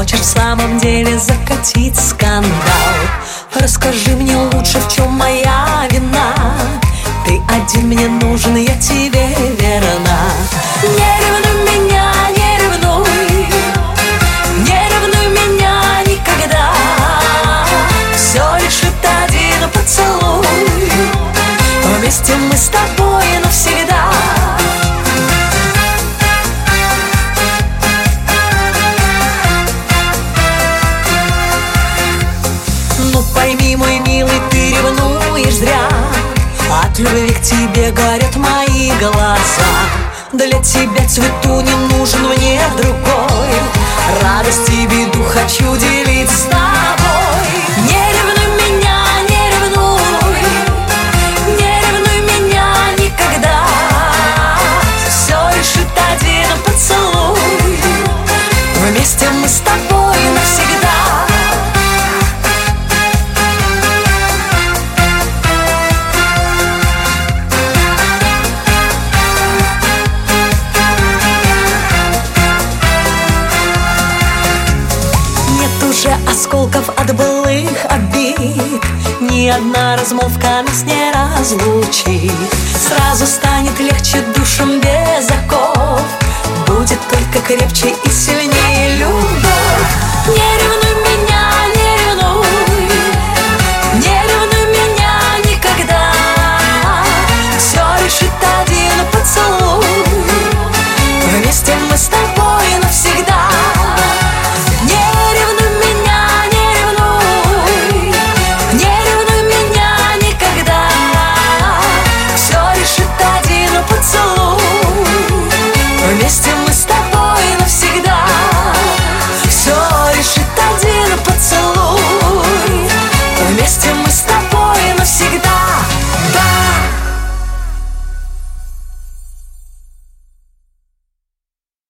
Хочешь в самом деле закатить скандал? Расскажи мне лучше, в чем моя вина. Ты один мне нужен, я тебе верна. Не ревнуй меня, не ревнуй, не ревнуй меня никогда. Все решит один поцелуй. Вместе мы с тобой навсегда. Ну пойми, мой милый, ты ревнуешь зря. От любви к тебе горят мои глаза. Для тебя цвету не нужен мне другой. Радость и беду хочу делить с тобой. Не ревнуй меня, не ревнуй, не ревнуй меня никогда. Все решит один поцелуй. Вместе мы с тобой навсегда. Осколков от былых обид, ни одна размолвка нас не разлучит. Сразу станет легче душам без оков. Будет только крепче и сильнее любовь. Не ревнуй меня, не ревнуй, не ревнуй меня никогда. Все решит один поцелуй. Вместе мы с тобой навсегда. Вместе мы с тобой навсегда. Все решит один поцелуй. Вместе мы